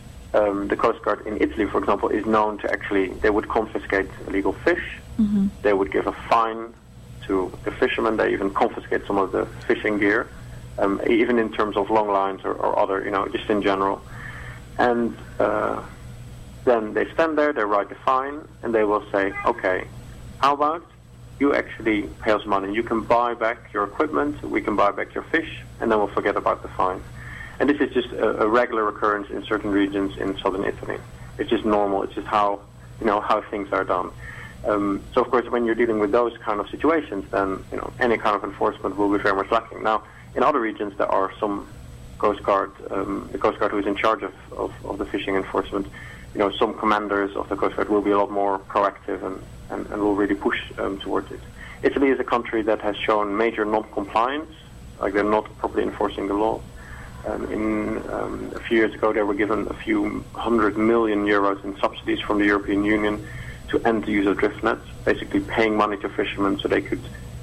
um, the Coast Guard in Italy, for example, is known to actually they would confiscate illegal fish. Mm-hmm. They would give a fine to the fishermen. They even confiscate some of the fishing gear, um, even in terms of long lines or, or other, you know, just in general, and. Uh, Then they stand there, they write the fine, and they will say, okay, how about you actually pay us money? You can buy back your equipment, we can buy back your fish, and then we'll forget about the fine. And this is just a, a regular occurrence in certain regions in southern Italy. It's just normal. It's just how, you know, how things are done. Um, so, of course, when you're dealing with those kind of situations, then, you know, any kind of enforcement will be very much lacking. Now, in other regions, there are some Coast Guard, um, the Coast Guard who is in charge of, of, of the fishing enforcement. You know, some commanders of the Coast Guard will be a lot more proactive and, and, and will really push um, towards it. Italy is a country that has shown major non-compliance, like they're not properly enforcing the law. Um, in um, a few years ago, they were given a few hundred million euros in subsidies from the European Union to end the use of drift nets, basically paying money to fishermen so they could,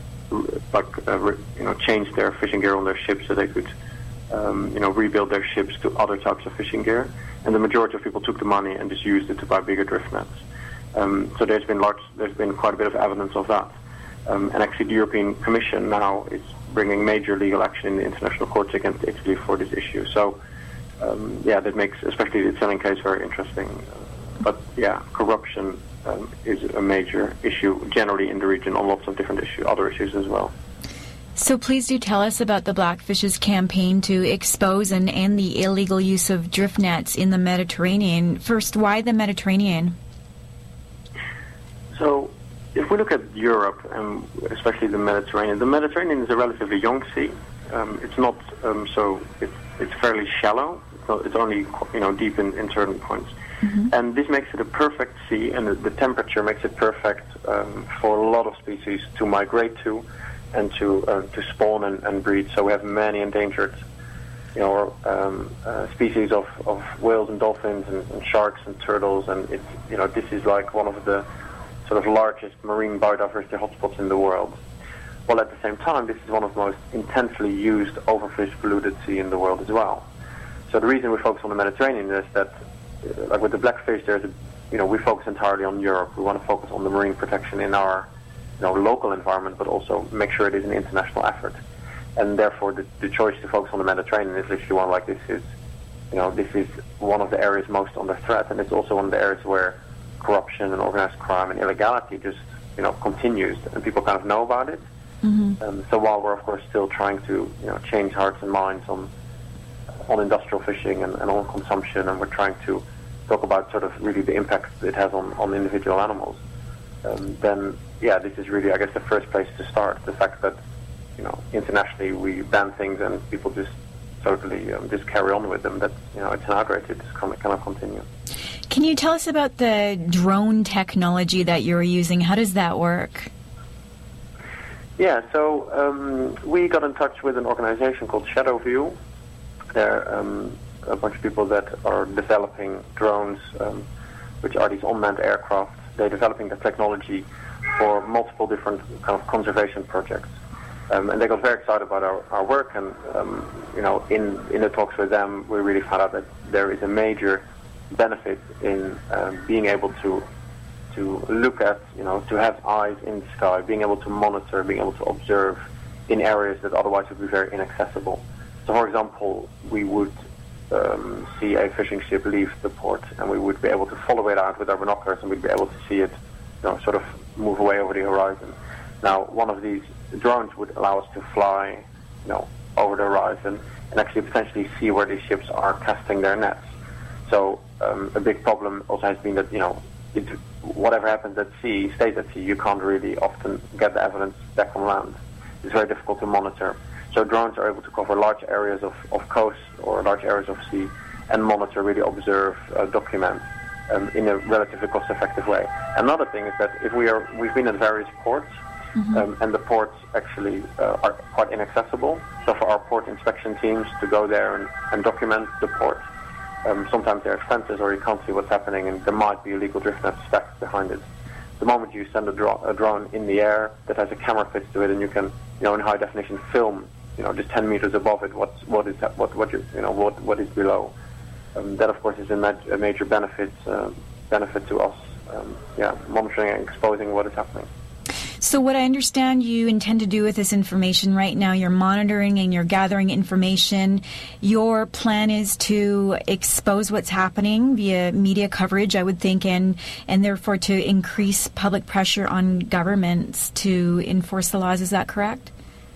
like, uh, re, you know, change their fishing gear on their ships, so they could, um, you know, rebuild their ships to other types of fishing gear. And the majority of people took the money and just used it to buy bigger drift nets. Um, so there's been large, there's been quite a bit of evidence of that. Um, and actually, the European Commission now is bringing major legal action in the international courts against Italy for this issue. So, um, yeah, that makes especially the Italian case very interesting. Uh, but yeah, corruption um, is a major issue generally in the region on lots of different issues, other issues as well. So please do tell us about the Blackfishes campaign to expose and end the illegal use of drift nets in the Mediterranean. First, why the Mediterranean? So, if we look at Europe, and especially the Mediterranean, the Mediterranean is a relatively young sea. Um, it's not um, so it's, it's fairly shallow. It's, not, it's only, you know, deep in, in certain points, mm-hmm. and this makes it a perfect sea, and the, the temperature makes it perfect um, for a lot of species to migrate to. And to uh, to spawn and, and breed. So we have many endangered, you know, um, uh, species of, of whales and dolphins and, and sharks and turtles. And it's, you know, this is like one of the sort of largest marine biodiversity hotspots in the world. while at the same time, this is one of the most intensely used overfished polluted sea in the world as well. So the reason we focus on the Mediterranean is that, uh, like with the blackfish, there's a, you know, we focus entirely on Europe. We want to focus on the marine protection in our, you know, local environment, but also make sure it is an international effort. And therefore, the, the choice to focus on the Mediterranean is literally one like this is, you know, this is one of the areas most under threat, and it's also one of the areas where corruption and organized crime and illegality just, you know, continues, and people kind of know about it. Mm-hmm. Um, so while we're of course still trying to, you know, change hearts and minds on on industrial fishing and, and on consumption, and we're trying to talk about sort of really the impact it has on, on individual animals, um, then yeah, this is really, I guess, the first place to start. The fact that, you know, internationally we ban things and people just totally um, just carry on with them, that, you know, it's an outrage. It just cannot, cannot continue. Can you tell us about the drone technology that you're using? How does that work? Yeah, so um, we got in touch with an organization called Shadowview. They're um, a bunch of people that are developing drones, um, which are these unmanned aircraft. They're developing the technology for multiple different kind of conservation projects. Um, and they got very excited about our, our work, and um, you know, in, in the talks with them, we really found out that there is a major benefit in um, being able to to look at, you know, to have eyes in the sky, being able to monitor, being able to observe in areas that otherwise would be very inaccessible. So, for example, we would um, see a fishing ship leave the port, and we would be able to follow it out with our binoculars, and we'd be able to see it, you know, sort of move away over the horizon. Now, one of these drones would allow us to fly, you know, over the horizon and actually potentially see where these ships are casting their nets. So, um, a big problem also has been that, you know, it, whatever happens at sea stays at sea. You can't really often get the evidence back on land. It's very difficult to monitor. So drones are able to cover large areas of, of coast or large areas of sea and monitor, really observe, uh, document um, in a relatively cost-effective way. Another thing is that if we are, we've been at various ports, mm-hmm. um, and the ports actually uh, are quite inaccessible. So for our port inspection teams to go there and, and document the port, Um, sometimes there are fences or you can't see what's happening, and there might be illegal drift nets stacked behind it. The moment you send a, dro- a drone in the air that has a camera fixed to it, and you can, you know, in high definition film, you know, just ten meters above it, what's, what is that, what, what you, you know, what, what is below. Um, that, of course, is a, ma- a major benefit, uh, benefit to us. Um, yeah, monitoring and exposing what is happening. So what I understand you intend to do with this information right now, you're monitoring and you're gathering information. Your plan is to expose what's happening via media coverage, I would think, and, and therefore to increase public pressure on governments to enforce the laws. Is that correct?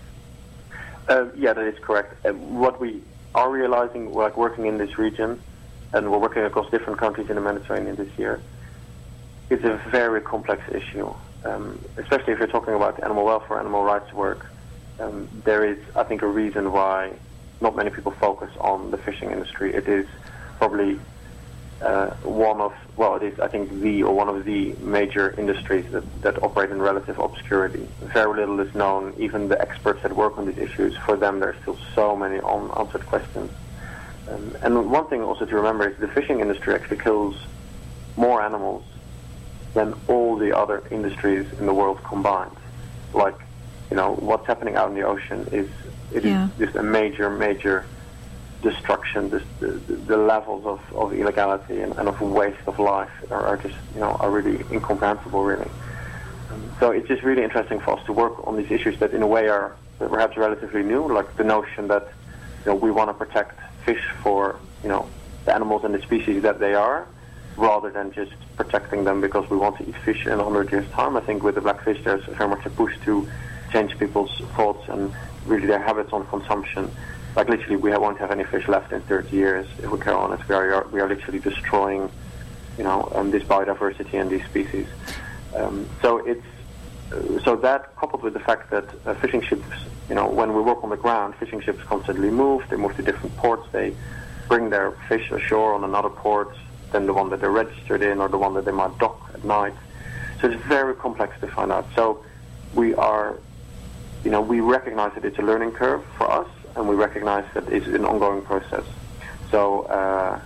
Uh, yeah, that is correct. Uh, what we are realizing, we're like working in this region, and we're working across different countries in the Mediterranean this year, it's a very complex issue. Um, especially if you're talking about animal welfare, animal rights work, um, there is, I think, a reason why not many people focus on the fishing industry. It is probably uh, one of, well, it is, I think, the or one of the major industries that, that operate in relative obscurity. Very little is known. Even the experts that work on these issues, for them, there are still so many unanswered questions. Um, and one thing also to remember is the fishing industry actually kills more animals than all the other industries in the world combined. Like, you know, what's happening out in the ocean is it yeah. is just a major, major destruction. This, the, the levels of, of illegality and, and of waste of life are, are just, you know, are really incomprehensible, really. Um, so it's just really interesting for us to work on these issues that in a way are perhaps relatively new, like the notion that, you know, we want to protect fish for, you know, the animals and the species that they are, rather than just protecting them because we want to eat fish in a hundred years' time. I think with the blackfish there's very much a push to change people's thoughts and really their habits on consumption. Like literally we won't have any fish left in thirty years if we carry on as we are. We are literally destroying, you know, um, this biodiversity and these species. Um, so it's uh, so that coupled with the fact that uh, fishing ships, you know, when we work on the ground, fishing ships constantly move. They move to different ports. They bring their fish ashore on another port than the one that they're registered in or the one that they might dock at night. So it's very complex to find out. So we are, you know, we recognize that it's a learning curve for us, and we recognize that it's an ongoing process. So, uh,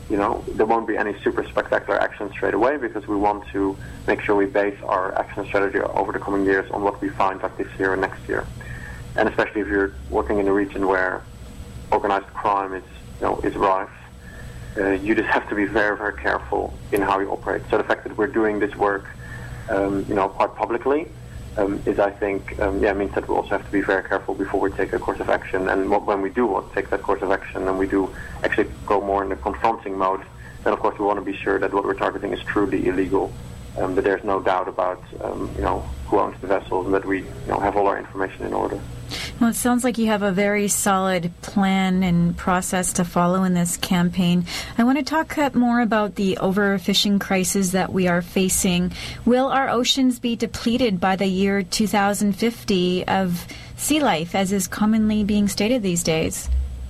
you know, there won't be any super spectacular action straight away because we want to make sure we base our action strategy over the coming years on what we find like this year and next year. And especially if you're working in a region where organized crime is, you know, is rife, uh, you just have to be very, very careful in how you operate. So the fact that we're doing this work, um, you know, quite publicly, um, is, I think, um, yeah, means that we also have to be very careful before we take a course of action. And what, when we do want to take that course of action, and we do actually go more in the confronting mode, then of course we want to be sure that what we're targeting is truly illegal, um, that there's no doubt about, um, you know, who owns the vessels, and that we, you know, have all our information in order. Well, it sounds like you have a very solid plan and process to follow in this campaign. I want to talk more about the overfishing crisis that we are facing. Will our oceans be depleted by the year two thousand fifty of sea life, as is commonly being stated these days?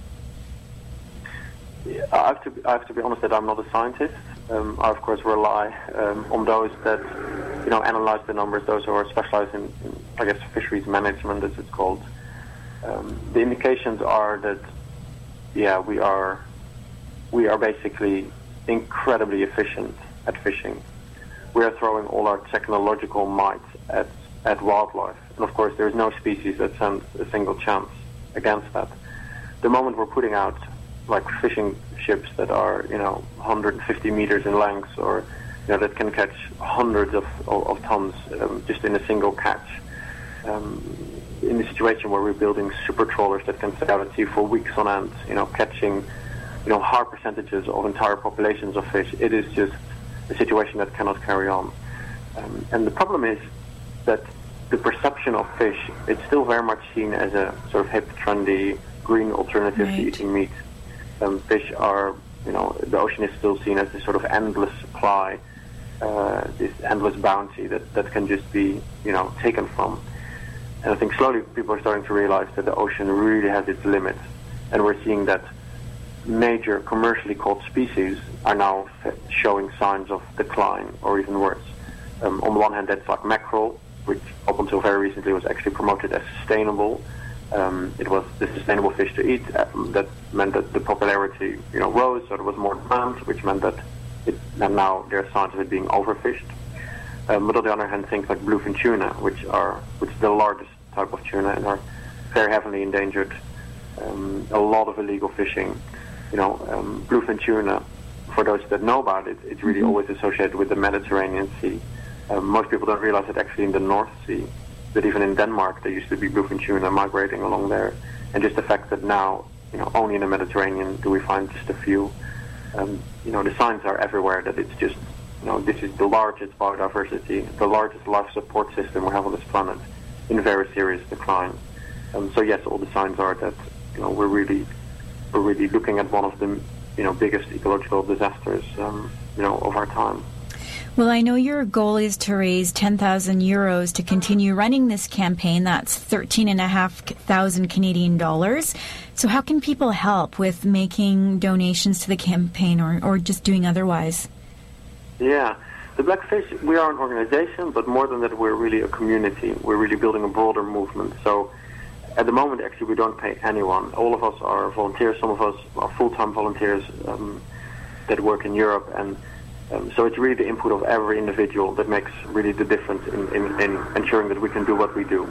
Yeah, I have to, I have to be honest that I'm not a scientist. Um, I, of course, rely um, on those that, you know, analyze the numbers, those who are specialized in, in I guess, fisheries management, as it's called. Um, the indications are that, yeah, we are we are basically incredibly efficient at fishing. We are throwing all our technological might at, at wildlife. And, of course, there is no species that stands a single chance against that. The moment we're putting out, like, fishing ships that are, you know, one hundred fifty meters in length, or, you know, that can catch hundreds of, of, of tons um, just in a single catch, um, in the situation where we're building super trawlers that can stay out at sea for weeks on end, you know, catching, you know, high percentages of entire populations of fish, it is just a situation that cannot carry on. Um, and the problem is that the perception of fish, it's still very much seen as a sort of hip, trendy, green alternative right. to eating meat. Um, fish are, you know, the ocean is still seen as this sort of endless supply, uh, this endless bounty that, that can just be, you know, taken from. And I think slowly people are starting to realize that the ocean really has its limits. And we're seeing that major commercially caught species are now f- showing signs of decline, or even worse. Um, on the one hand, that's like mackerel, which up until very recently was actually promoted as sustainable. Um, it was the sustainable fish to eat. Um, that meant that the popularity, you know, rose, so there was more demand, which meant that it, and now there are signs of it being overfished. Um, but on the other hand, things like bluefin tuna, which are which is the largest type of tuna and are very heavily endangered. Um, a lot of illegal fishing. You know, um, bluefin tuna, for those that know about it, it's really mm-hmm. always associated with the Mediterranean Sea. Um, most people don't realize that actually in the North Sea, that even in Denmark, there used to be bluefin tuna migrating along there. And just the fact that now, you know, only in the Mediterranean do we find just a few. Um, you know, the signs are everywhere that it's just, you know, this is the largest biodiversity, the largest life support system we have on this planet, in very serious decline. Um, so yes, all the signs are that, you know, we're really, we're really looking at one of the, you know, biggest ecological disasters, um, you know, of our time. Well, I know your goal is to raise ten thousand euros to continue running this campaign. That's thirteen and a half thousand Canadian dollars. So how can people help with making donations to the campaign, or, or just doing otherwise? Yeah. The Blackfish, we are an organization, but more than that, we're really a community. We're really building a broader movement. So at the moment, actually, we don't pay anyone. All of us are volunteers. Some of us are full-time volunteers um, that work in Europe. And um, so it's really the input of every individual that makes really the difference in, in, in ensuring that we can do what we do.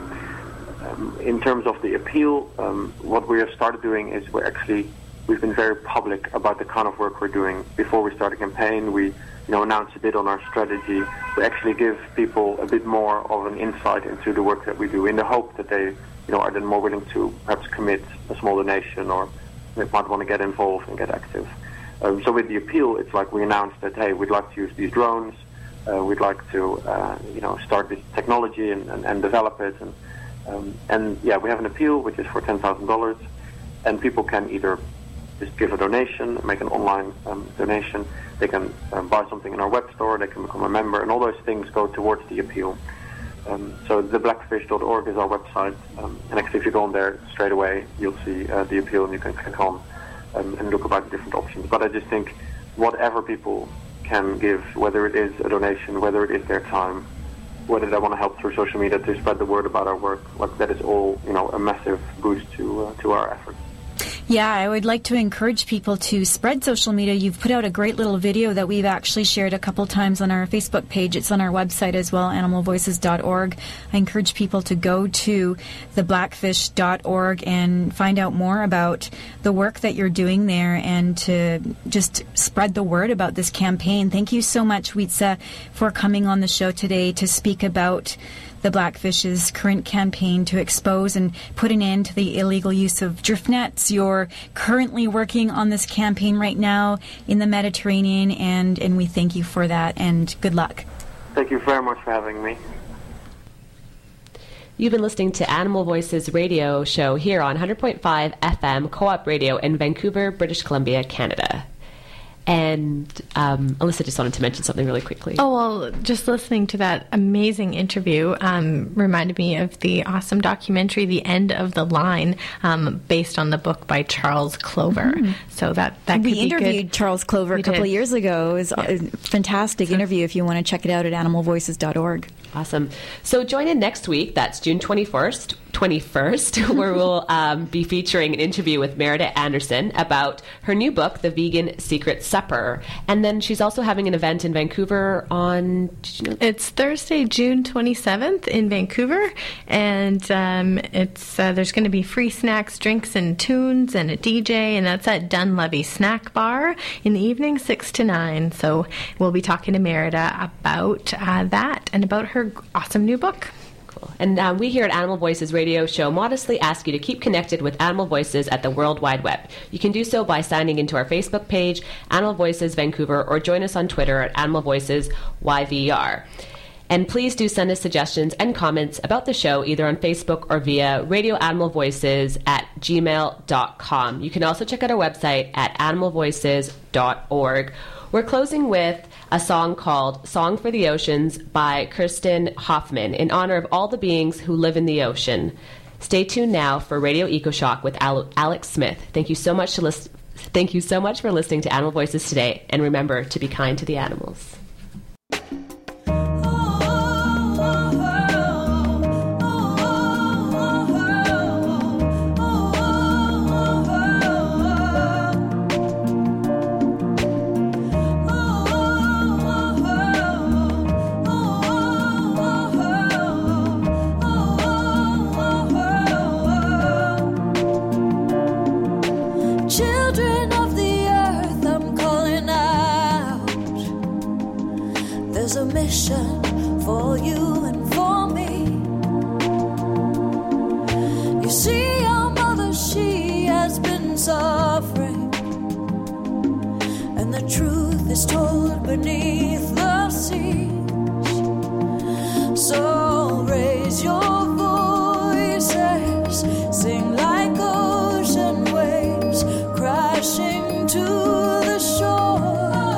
Um, in terms of the appeal, um, what we have started doing is we're actually, we've been very public about the kind of work we're doing. Before we start a campaign, we you know, announce a bit on our strategy. We actually give people a bit more of an insight into the work that we do, in the hope that they, you know, are then more willing to perhaps commit a small donation, or they might want to get involved and get active. Um, so with the appeal, it's like we announced that, hey, we'd like to use these drones, uh, we'd like to, uh, you know, start this technology and, and, and develop it, and um, and yeah, we have an appeal which is for ten thousand dollars, and people can either just give a donation, make an online um, donation. They can um, buy something in our web store, they can become a member, and all those things go towards the appeal. Um, so the blackfish dot org is our website, um, and actually if you go on there straight away, you'll see uh, the appeal, and you can click on um, and look about the different options. But I just think whatever people can give, whether it is a donation, whether it is their time, whether they want to help through social media to spread the word about our work, like that is all, you know, a massive boost to uh, to our efforts. Yeah, I would like to encourage people to spread social media. You've put out a great little video that we've actually shared a couple times on our Facebook page. It's on our website as well, animal voices dot org. I encourage people to go to the blackfish dot org and find out more about the work that you're doing there and to just spread the word about this campaign. Thank you so much, Wietse, for coming on the show today to speak about the Blackfish's current campaign to expose and put an end to the illegal use of drift nets. You're currently working on this campaign right now in the Mediterranean, and, and we thank you for that, and good luck. Thank you very much for having me. You've been listening to Animal Voices radio show here on one hundred point five F M Co-op Radio in Vancouver, British Columbia, Canada. And um, Alyssa just wanted to mention something really quickly. Oh, well, just listening to that amazing interview um, reminded me of the awesome documentary, The End of the Line, um, based on the book by Charles Clover. Mm-hmm. So that, that could we be interviewed good. Charles Clover we a couple did. of years ago. It was yeah. a fantastic so, interview if you want to check it out at animal voices dot org. Awesome. So join in next week. That's June twenty-first, twenty-first where we'll um, be featuring an interview with Merida Anderson about her new book, The Vegan Secret Supper. And then she's also having an event in Vancouver on... Did you know? It's Thursday, June twenty-seventh in Vancouver. And um, it's uh, there's going to be free snacks, drinks, and tunes, and a D J. And that's at Dunlevy Snack Bar in the evening, six to nine. So we'll be talking to Merida about uh, that and about her awesome new book. Cool. And um, we here at Animal Voices Radio Show modestly ask you to keep connected with Animal Voices at the World Wide Web. You can do so by signing into our Facebook page, Animal Voices Vancouver, or join us on Twitter at Animal Voices Y V R. And please do send us suggestions and comments about the show either on Facebook or via radio animal voices at gmail dot com. You can also check out our website at animal voices dot org. We're closing with a song called Song for the Oceans by Kirsten Hoffman in honor of all the beings who live in the ocean. Stay tuned now for Radio EcoShock with Al- Alex Smith. Thank you so much to list- Thank you so much for listening to Animal Voices today, and remember to be kind to the animals. Children of the earth, I'm calling out. There's a mission for you and for me. You see, our mother, she has been suffering, and the truth is told beneath the seas. So raise your voices, sing like ocean waves crashing to the shore.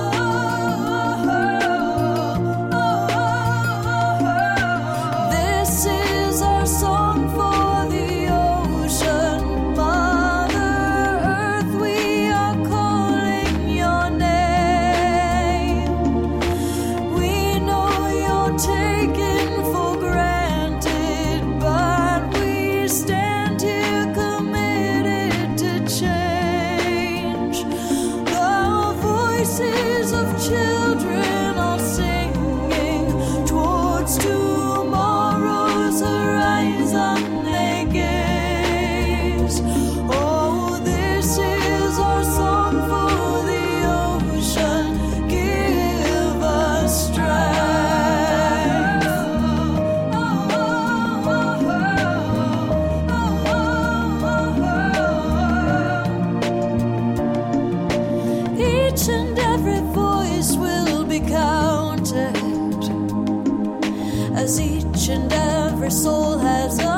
This is our song for the ocean, Mother Earth, we are calling your name. We know you're taken for granted, but we stand here committed to change. The voices of children are singing towards tomorrow's horizon they gaze. Oh, this is our song for the ocean. Give us strength. Each and every voice will be counted, as each and every soul has a